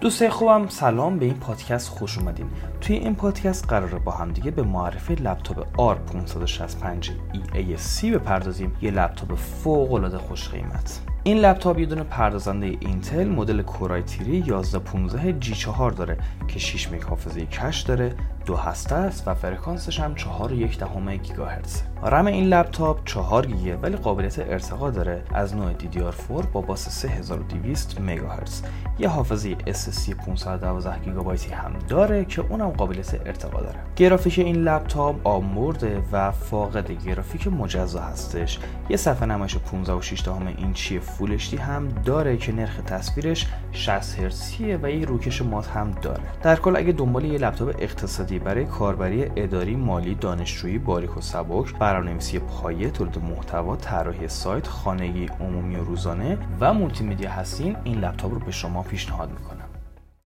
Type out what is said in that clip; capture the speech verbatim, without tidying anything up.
دوستای خوبم، سلام، به این پادکست خوش اومدین. توی این پادکست قراره با هم دیگه به معرفی لپتاپ آر پانصد و شصت و پنج ای ای سی بپردازیم. یه لپتاپ فوق العاده خوش قیمت. این لپتاپ یه دونه پردازنده اینتل مدل کورای تیری یازده پانزده جی چهار داره که شش مگ حافظه کش داره، دو هسته است و فرکانسش هم چهار و یک دهم گیگاهرتز. رم این لپتاپ چهار گیگه ولی قابلیت ارتقا داره از نوع دی دی آر چهار با باس سه هزار و دویست مگاهرتز. یه حافظه اس اس دی پانصد و دوازده گیگابایتی هم داره که اونم قابلیت ارتقا داره. گرافیک این لپتاپ آمورده و فاقد گرافیک مجزا هستش. یه صفحه نمایش پانزده و شش دهم اینچی فول اچ دی هم داره که نرخ تصویرش شصت هرتزیه و یه روکش مات هم داره. در کل اگه دنبال یه لپتاپ اقتصادی برای کاربری اداری، مالی، دانشجویی، باریک و سبک، برنامه‌نویسی پایه، تولید محتوا، طراحی سایت، خانگی، عمومی و روزانه و مولتی مدیا هستین، این لپتاپ رو به شما پیشنهاد میکنم.